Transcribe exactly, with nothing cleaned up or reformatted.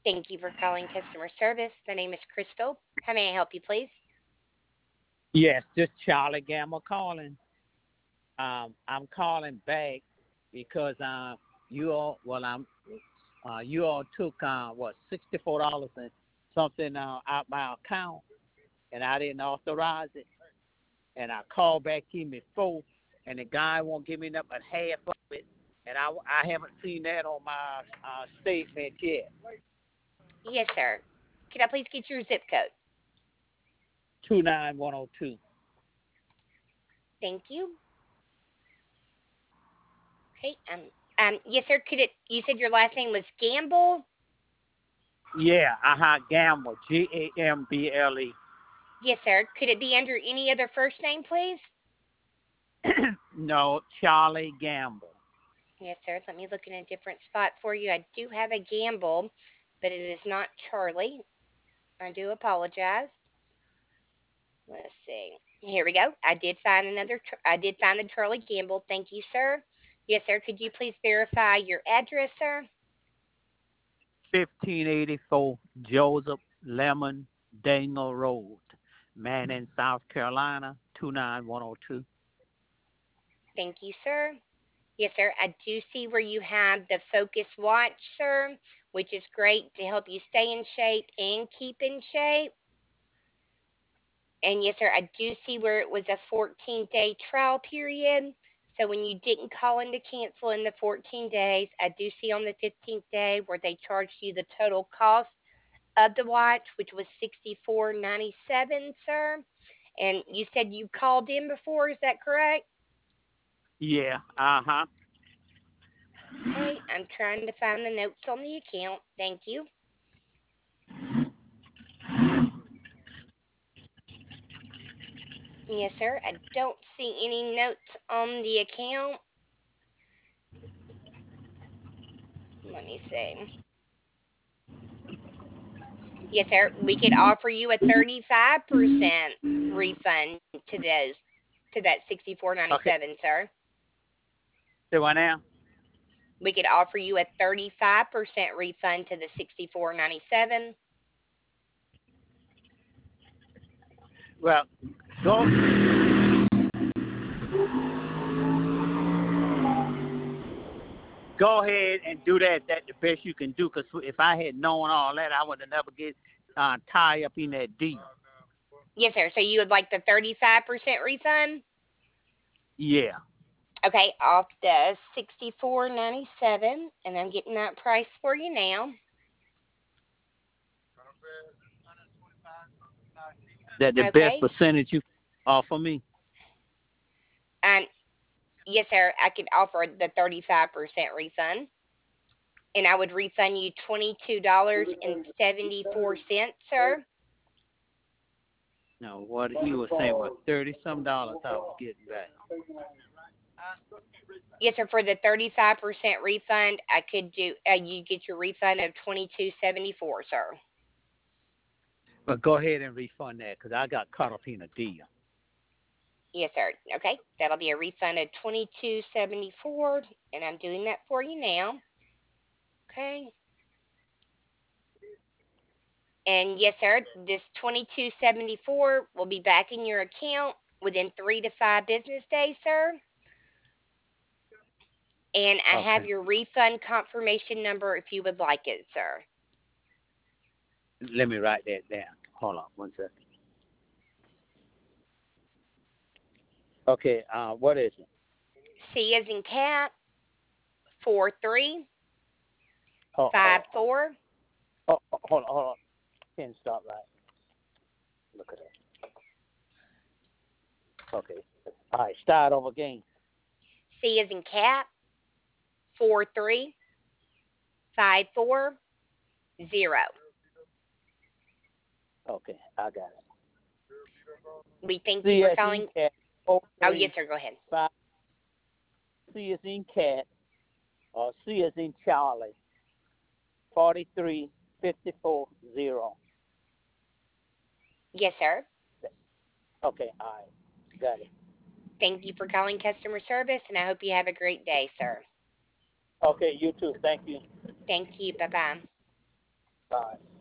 Thank you for calling customer service. My name is Crystal. How may I help you, please? Yes, this Charlie Gamble calling. Um, I'm calling back because uh, you all, well, I'm, uh, you all took uh, what sixty four dollars and something uh, out my account, and I didn't authorize it, and I called back in before, and the guy won't give me nothing but half of it, and I, I haven't seen that on my uh, statement yet. Yes, sir. Could I please get your zip code? Two nine one zero two. Thank you. Okay. Um. Um. Yes, sir. Could it? You said your last name was Gamble. Yeah, uh huh. Gamble. G A M B L E. Yes, sir. Could it be under any other first name, please? No, Charlie Gamble. Yes, sir. Let me look in a different spot for you. I do have a Gamble, but it is not Charlie. I do apologize. Let's see. Here we go. I did find another. I did find the Charlie Gamble. Thank you, sir. Yes, sir. Could you please verify your address, sir? fifteen eighty-four Joseph Lemon Dangle Road, Manning, South Carolina, two nine one zero two. Thank you, sir. Yes, sir. I do see where you have the Focus Watch, sir, which is great to help you stay in shape and keep in shape. And yes, sir, I do see where it was a fourteen day trial period. So when you didn't call in to cancel in the fourteen days, I do see on the fifteenth day where they charged you the total cost of the watch, which was sixty-four ninety-seven, sir. And you said you called in before, is that correct? Yeah, uh huh. Okay, I'm trying to find the notes on the account. Thank you. Yes, sir. I don't see any notes on the account. Let me see. Yes, sir. We could offer you a thirty-five percent refund to those to that sixty-four Okay, ninety-seven, sir. say what now? We could offer you a thirty-five percent refund to the sixty-four ninety-seven. Well, go go ahead and do that. That's the best you can do. Cause if I had known all that, I would have never get uh, tied up in that deal. Yes, sir. So you would like the thirty-five percent refund? Yeah. Okay, off the sixty-four ninety-seven, and I'm getting that price for you now. That the best Okay. percentage you offer me. Um, yes, sir. I could offer the thirty-five percent refund, and I would refund you twenty-two dollars and seventy-four cents, sir. No, what you were saying was thirty some dollars I was getting back. Yes, sir. For the thirty-five percent refund, I could do. Uh, you get your refund of twenty-two seventy-four, sir. But go ahead and refund that because I got caught up in a deal. Yes, sir. Okay, that'll be a refund of twenty-two seventy-four, and I'm doing that for you now. Okay. And yes, sir, this twenty-two seventy-four will be back in your account within three to five business days, sir. And I have Okay. your refund confirmation number if you would like it, sir. Let me write that down. Hold on one second. Okay, uh, what is it? C as in cat, four three Oh, five oh, oh, four. oh, oh, hold on, hold on. Can't stop right. Look at that. Okay. All right, start over again. C as in cat, four three five four zero. Okay, I got it. We thank you C for as in calling. cat, oh Oh, three yes, sir. Go ahead. five. C as in cat, or C as in Charlie, forty-three fifty-four zero. Yes, sir. Okay, all right, got it. Thank you for calling customer service, and I hope you have a great day, sir. Okay, you too. Thank you. Thank you. Bye bye. time.